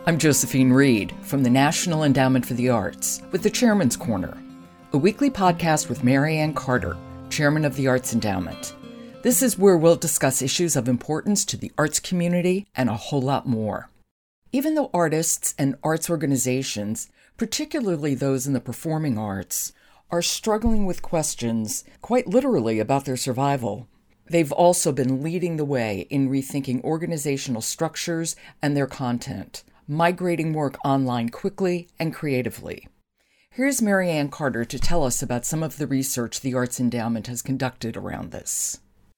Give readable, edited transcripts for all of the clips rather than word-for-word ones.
I'm Josephine Reed from the National Endowment for the Arts with the Chairman's Corner, a weekly podcast with Mary Ann Carter, Chairman of the Arts Endowment. This is where we'll discuss issues of importance to the arts community and a whole lot more. Even though artists and arts organizations, particularly those in the performing arts, are struggling with questions, quite literally, about their survival, they've also been leading the way in rethinking organizational structures and their content, migrating work online quickly and creatively. Here's Mary Ann Carter to tell us about some of the research the Arts Endowment has conducted around this.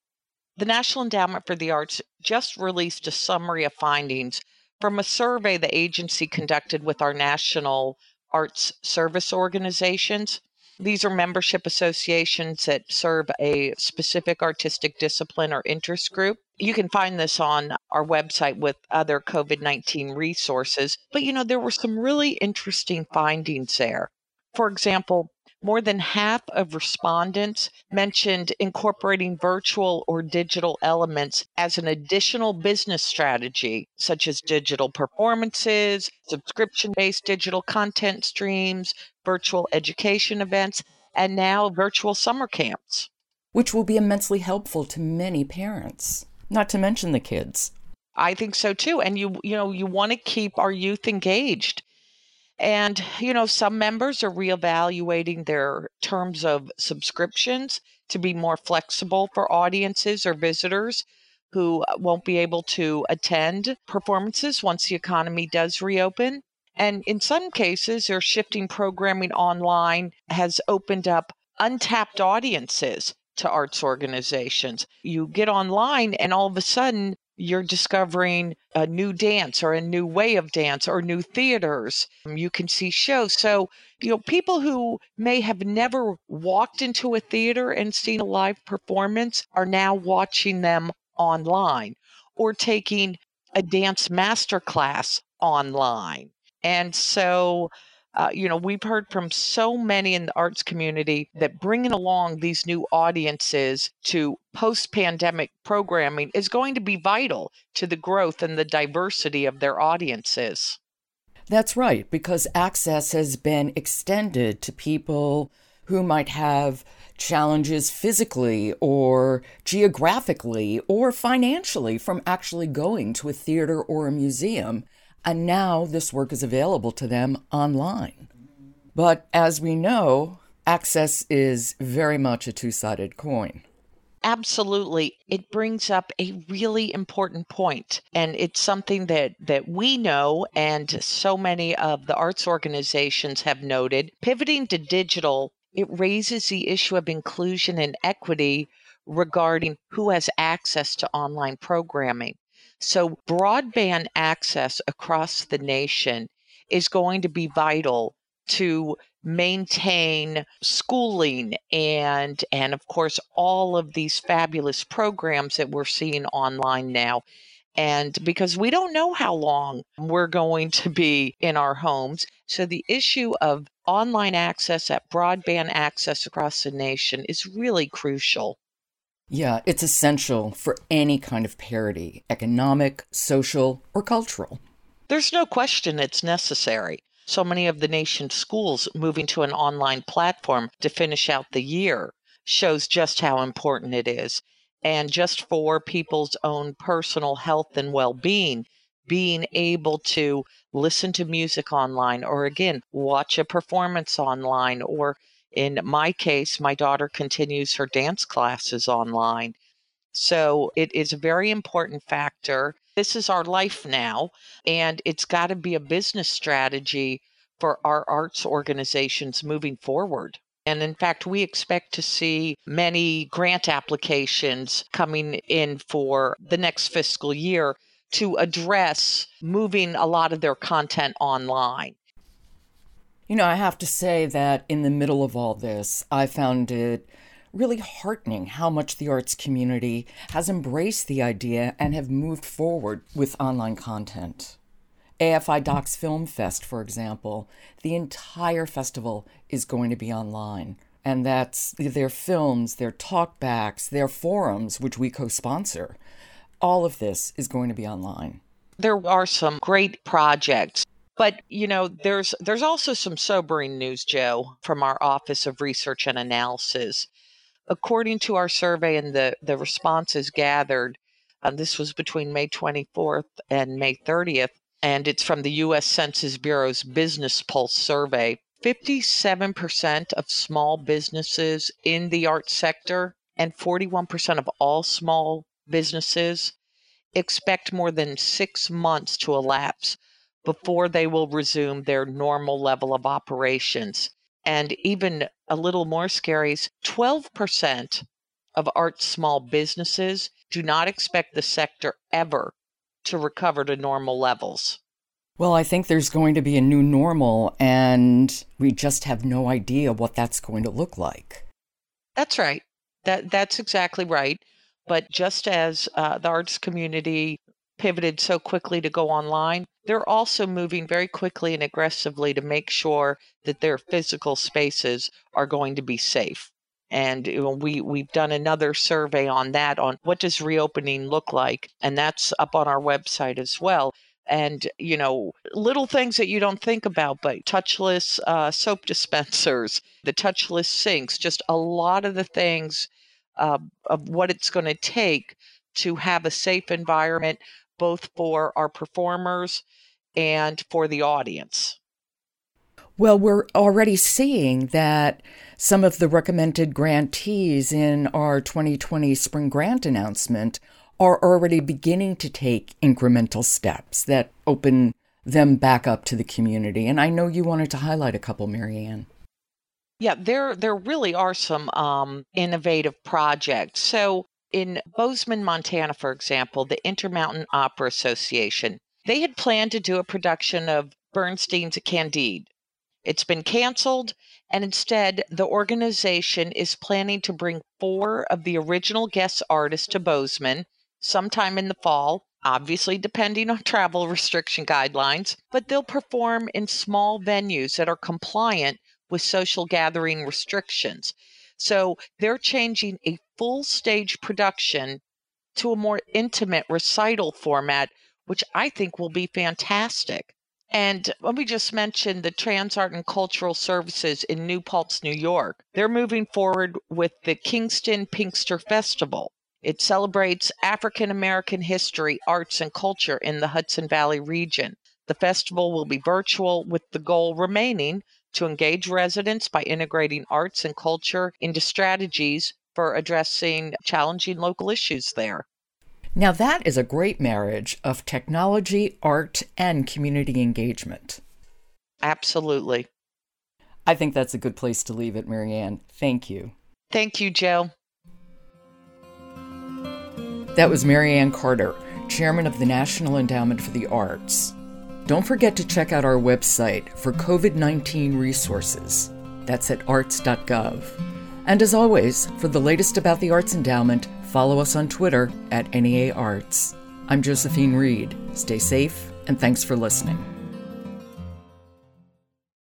The National Endowment for the Arts just released a summary of findings from a survey the agency conducted with our national arts service organizations. These are membership associations that serve a specific artistic discipline or interest group. You can find this on our website with other COVID-19 resources. But, there were some really interesting findings there. For example, more than half of respondents mentioned incorporating virtual or digital elements as an additional business strategy, such as digital performances, subscription-based digital content streams, virtual education events, and now virtual summer camps. Which will be immensely helpful to many parents, not to mention the kids. I think so too. And you want to keep our youth engaged. And, some members are reevaluating their terms of subscriptions to be more flexible for audiences or visitors who won't be able to attend performances once the economy does reopen. And in some cases, they're shifting programming online has opened up untapped audiences to arts organizations. You get online and all of a sudden you're discovering a new dance or a new way of dance or new theaters. You can see shows. So, people who may have never walked into a theater and seen a live performance are now watching them online or taking a dance masterclass online. And so, we've heard from so many in the arts community that bringing along these new audiences to post-pandemic programming is going to be vital to the growth and the diversity of their audiences. That's right, because access has been extended to people who might have challenges physically or geographically or financially from actually going to a theater or a museum. And now this work is available to them online. But as we know, access is very much a two-sided coin. Absolutely. It brings up a really important point. And it's something that we know and so many of the arts organizations have noted. Pivoting to digital, it raises the issue of inclusion and equity regarding who has access to online programming. So broadband access across the nation is going to be vital to maintain schooling and of course all of these fabulous programs that we're seeing online now. And because we don't know how long we're going to be in our homes, so the issue of online access, that broadband access across the nation is really crucial. Yeah, it's essential for any kind of parity, economic, social, or cultural. There's no question it's necessary. So many of the nation's schools moving to an online platform to finish out the year shows just how important it is. And just for people's own personal health and well-being, being able to listen to music online or, again, watch a performance online, or in my case, my daughter continues her dance classes online. So it is a very important factor. This is our life now, and it's got to be a business strategy for our arts organizations moving forward. And in fact, we expect to see many grant applications coming in for the next fiscal year to address moving a lot of their content online. I have to say that in the middle of all this, I found it really heartening how much the arts community has embraced the idea and have moved forward with online content. AFI Docs Film Fest, for example, the entire festival is going to be online. And that's their films, their talkbacks, their forums, which we co-sponsor. All of this is going to be online. There are some great projects. But, there's also some sobering news, Joe, from our Office of Research and Analysis. According to our survey and the responses gathered, this was between May 24th and May 30th, and it's from the U.S. Census Bureau's Business Pulse survey. 57% of small businesses in the arts sector and 41% of all small businesses expect more than 6 months to elapse before they will resume their normal level of operations. And even a little more scary is 12% of arts small businesses do not expect the sector ever to recover to normal levels. Well, I think there's going to be a new normal, and we just have no idea what that's going to look like. That's right. That's exactly right. But just as the arts community pivoted so quickly to go online, they're also moving very quickly and aggressively to make sure that their physical spaces are going to be safe. And we've done another survey on that, on what does reopening look like, and that's up on our website as well. And, little things that you don't think about, but touchless soap dispensers, the touchless sinks, just a lot of the things of what it's going to take to have a safe environment, both for our performers and for the audience. Well, we're already seeing that some of the recommended grantees in our 2020 spring grant announcement are already beginning to take incremental steps that open them back up to the community. And I know you wanted to highlight a couple, Marianne. Yeah, there really are some innovative projects. So in Bozeman, Montana, for example, the Intermountain Opera Association, they had planned to do a production of Bernstein's Candide. It's been canceled, and instead, the organization is planning to bring 4 of the original guest artists to Bozeman sometime in the fall, obviously depending on travel restriction guidelines, but they'll perform in small venues that are compliant with social gathering restrictions. So they're changing a full stage production to a more intimate recital format, which I think will be fantastic. And let me just mention the Trans Art and Cultural Services in New Paltz, New York. They're moving forward with the Kingston Pinkster Festival. It celebrates African American history, arts, and culture in the Hudson Valley region. The festival will be virtual, with the goal remaining to engage residents by integrating arts and culture into strategies for addressing challenging local issues there. Now that is a great marriage of technology, art, and community engagement. Absolutely. I think that's a good place to leave it, Marianne. Thank you. Thank you, Joe. That was Marianne Carter, Chairman of the National Endowment for the Arts. Don't forget to check out our website for COVID-19 resources. That's at arts.gov. And as always, for the latest about the Arts Endowment, follow us on Twitter at NEA Arts. I'm Josephine Reed. Stay safe, and thanks for listening.